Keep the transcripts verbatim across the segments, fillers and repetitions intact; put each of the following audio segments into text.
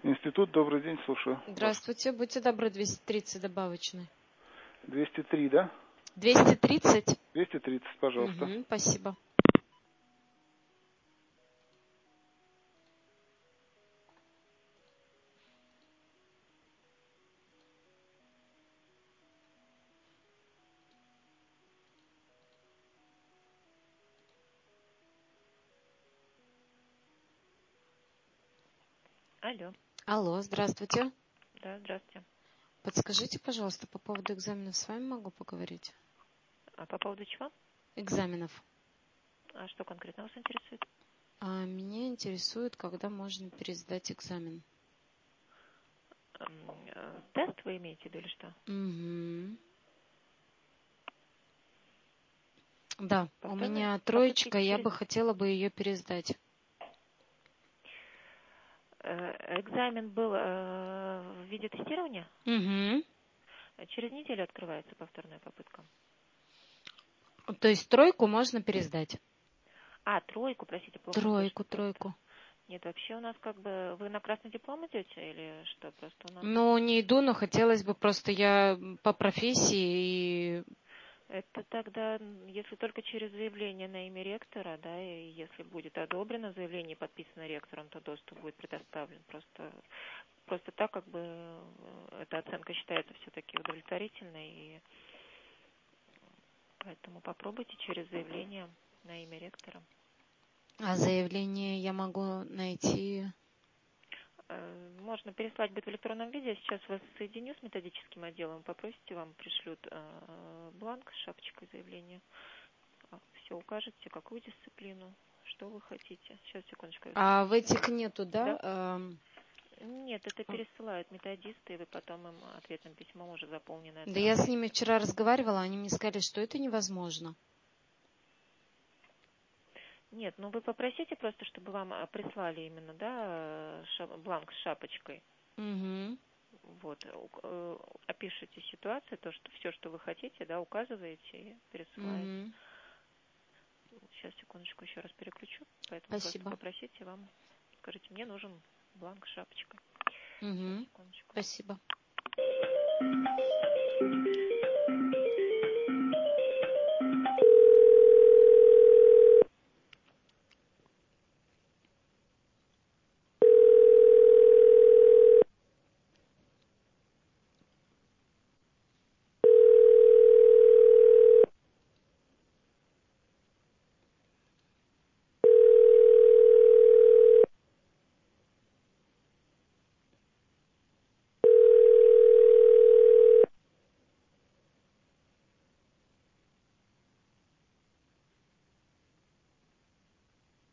Институт, добрый день, слушаю. Здравствуйте, будьте добры, двести тридцать добавочный. двести три, да? двести тридцать? двести тридцать, пожалуйста. Угу, спасибо. Алло. Алло, здравствуйте. Да, здравствуйте. Подскажите, пожалуйста, по поводу экзаменов с вами могу поговорить? А по поводу чего? Экзаменов. А что конкретно вас интересует? А меня интересует, когда можно пересдать экзамен. М, э, Тест вы имеете в виду или что? Угу. Да, у Повторно? меня Попытки троечка, я через... бы хотела бы ее пересдать. Э, Экзамен был э, в виде тестирования? Угу. Через неделю открывается повторная попытка. То есть тройку можно пересдать? А, тройку, простите, плохо Тройку, слышно. Просто... тройку. Нет, вообще у нас как бы... Вы на красный диплом идете или что? Просто у нас... Ну, не иду, но хотелось бы просто я по профессии и... Это тогда, если только через заявление на имя ректора, да, и если будет одобрено заявление и подписано ректором, то доступ будет предоставлен. Просто, просто так как бы э, эта оценка считается все-таки удовлетворительной, и поэтому попробуйте через заявление на имя ректора. А заявление я могу найти... Э, Можно переслать будет в электронном виде. Я сейчас вас соединю с методическим отделом, попросите, вам пришлют э, бланк с шапочкой заявления. Все укажете, какую дисциплину, что вы хотите. Сейчас, секундочку. А в этих нету, да? Да? Эм, Нет, это пересылают методисты, и вы потом им ответным письмом уже заполненное Да я с отправляете. ними вчера разговаривала, они мне сказали, что это невозможно. Нет, ну вы попросите просто, чтобы вам а, прислали именно, да, ша- бланк с шапочкой. Угу. Вот, у- э, опишите ситуацию, то, что все, что вы хотите, да, указываете и пересылаете. Угу. Сейчас, секундочку, еще раз переключу, поэтому просто Спасибо. попросите вам, скажите, мне нужен бланк с шапочкой. Сейчас, Угу. секундочку. Спасибо.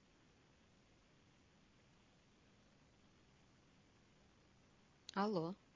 Алло.